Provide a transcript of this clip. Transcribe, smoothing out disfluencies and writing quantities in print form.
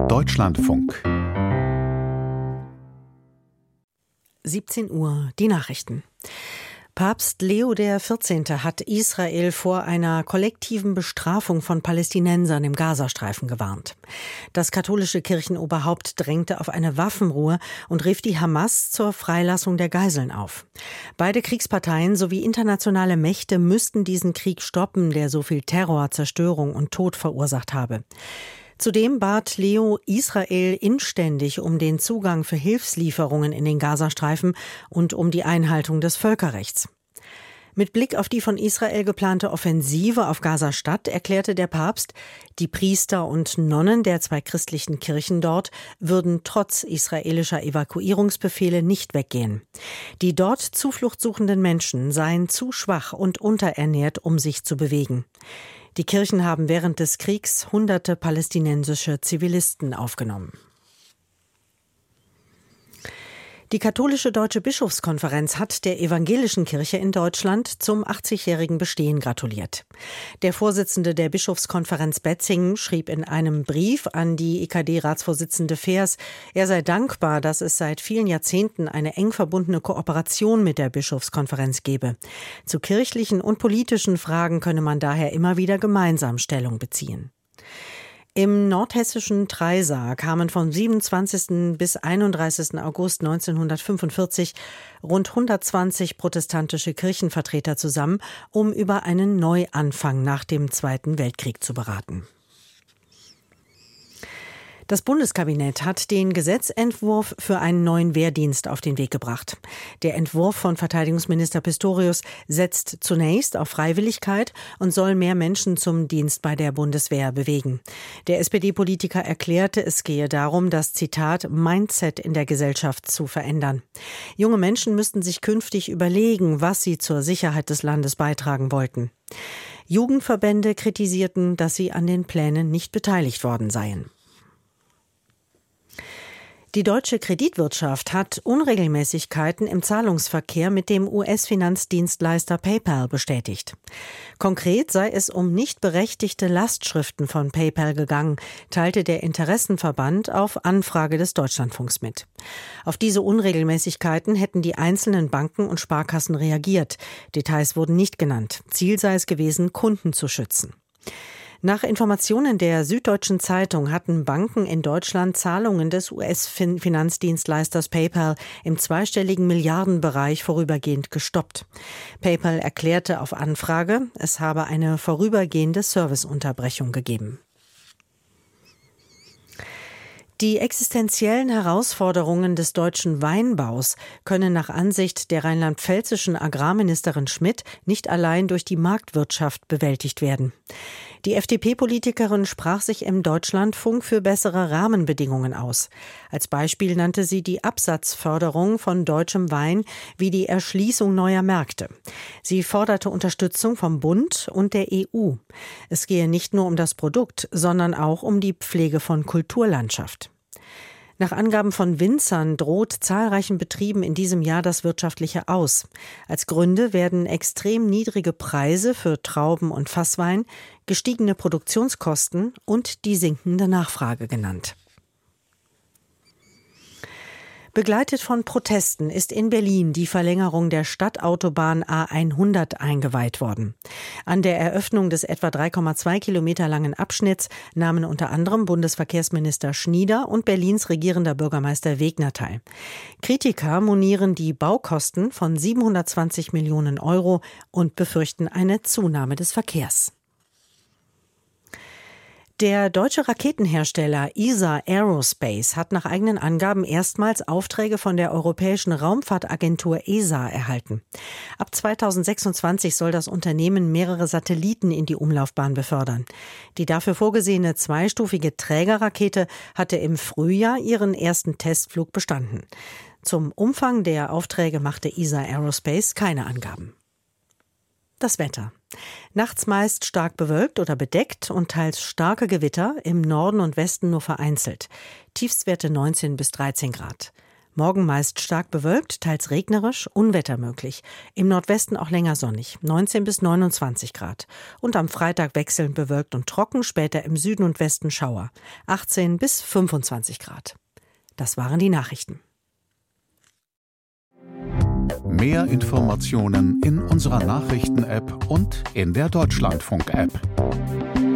Deutschlandfunk. 17 Uhr, die Nachrichten. Papst Leo XIV. Hat Israel vor einer kollektiven Bestrafung von Palästinensern im Gazastreifen gewarnt. Das katholische Kirchenoberhaupt drängte auf eine Waffenruhe und rief die Hamas zur Freilassung der Geiseln auf. Beide Kriegsparteien sowie internationale Mächte müssten diesen Krieg stoppen, der so viel Terror, Zerstörung und Tod verursacht habe. Zudem bat Leo Israel inständig um den Zugang für Hilfslieferungen in den Gazastreifen und um die Einhaltung des Völkerrechts. Mit Blick auf die von Israel geplante Offensive auf Gaza-Stadt erklärte der Papst, die Priester und Nonnen der 2 christlichen Kirchen dort würden trotz israelischer Evakuierungsbefehle nicht weggehen. Die dort Zuflucht suchenden Menschen seien zu schwach und unterernährt, um sich zu bewegen. Die Kirchen haben während des Kriegs hunderte palästinensische Zivilisten aufgenommen. Die katholische Deutsche Bischofskonferenz hat der evangelischen Kirche in Deutschland zum 80-jährigen Bestehen gratuliert. Der Vorsitzende der Bischofskonferenz Betzingen schrieb in einem Brief an die EKD-Ratsvorsitzende Feers, er sei dankbar, dass es seit vielen Jahrzehnten eine eng verbundene Kooperation mit der Bischofskonferenz gebe. Zu kirchlichen und politischen Fragen könne man daher immer wieder gemeinsam Stellung beziehen. Im nordhessischen Treysa kamen vom 27. bis 31. August 1945 rund 120 protestantische Kirchenvertreter zusammen, um über einen Neuanfang nach dem Zweiten Weltkrieg zu beraten. Das Bundeskabinett hat den Gesetzentwurf für einen neuen Wehrdienst auf den Weg gebracht. Der Entwurf von Verteidigungsminister Pistorius setzt zunächst auf Freiwilligkeit und soll mehr Menschen zum Dienst bei der Bundeswehr bewegen. Der SPD-Politiker erklärte, es gehe darum, das Zitat Mindset in der Gesellschaft zu verändern. Junge Menschen müssten sich künftig überlegen, was sie zur Sicherheit des Landes beitragen wollten. Jugendverbände kritisierten, dass sie an den Plänen nicht beteiligt worden seien. Die deutsche Kreditwirtschaft hat Unregelmäßigkeiten im Zahlungsverkehr mit dem US-Finanzdienstleister PayPal bestätigt. Konkret sei es um nicht berechtigte Lastschriften von PayPal gegangen, teilte der Interessenverband auf Anfrage des Deutschlandfunks mit. Auf diese Unregelmäßigkeiten hätten die einzelnen Banken und Sparkassen reagiert. Details wurden nicht genannt. Ziel sei es gewesen, Kunden zu schützen. Nach Informationen der Süddeutschen Zeitung hatten Banken in Deutschland Zahlungen des US-Finanzdienstleisters PayPal im zweistelligen Milliardenbereich vorübergehend gestoppt. PayPal erklärte auf Anfrage, es habe eine vorübergehende Serviceunterbrechung gegeben. Die existenziellen Herausforderungen des deutschen Weinbaus können nach Ansicht der rheinland-pfälzischen Agrarministerin Schmidt nicht allein durch die Marktwirtschaft bewältigt werden. Die FDP-Politikerin sprach sich im Deutschlandfunk für bessere Rahmenbedingungen aus. Als Beispiel nannte sie die Absatzförderung von deutschem Wein wie die Erschließung neuer Märkte. Sie forderte Unterstützung vom Bund und der EU. Es gehe nicht nur um das Produkt, sondern auch um die Pflege von Kulturlandschaft. Nach Angaben von Winzern droht zahlreichen Betrieben in diesem Jahr das wirtschaftliche Aus. Als Gründe werden extrem niedrige Preise für Trauben und Fasswein, gestiegene Produktionskosten und die sinkende Nachfrage genannt. Begleitet von Protesten ist in Berlin die Verlängerung der Stadtautobahn A100 eingeweiht worden. An der Eröffnung des etwa 3,2 Kilometer langen Abschnitts nahmen unter anderem Bundesverkehrsminister Schnieder und Berlins regierender Bürgermeister Wegner teil. Kritiker monieren die Baukosten von 720 Millionen Euro und befürchten eine Zunahme des Verkehrs. Der deutsche Raketenhersteller ESA Aerospace hat nach eigenen Angaben erstmals Aufträge von der Europäischen Raumfahrtagentur ESA erhalten. Ab 2026 soll das Unternehmen mehrere Satelliten in die Umlaufbahn befördern. Die dafür vorgesehene zweistufige Trägerrakete hatte im Frühjahr ihren ersten Testflug bestanden. Zum Umfang der Aufträge machte ESA Aerospace keine Angaben. Das Wetter. Nachts meist stark bewölkt oder bedeckt und teils starke Gewitter, im Norden und Westen nur vereinzelt. Tiefstwerte 19 bis 13 Grad. Morgen meist stark bewölkt, teils regnerisch, Unwetter möglich. Im Nordwesten auch länger sonnig, 19 bis 29 Grad. Und am Freitag wechselnd bewölkt und trocken, später im Süden und Westen Schauer, 18 bis 25 Grad. Das waren die Nachrichten. Mehr Informationen in unserer Nachrichten-App und in der Deutschlandfunk-App.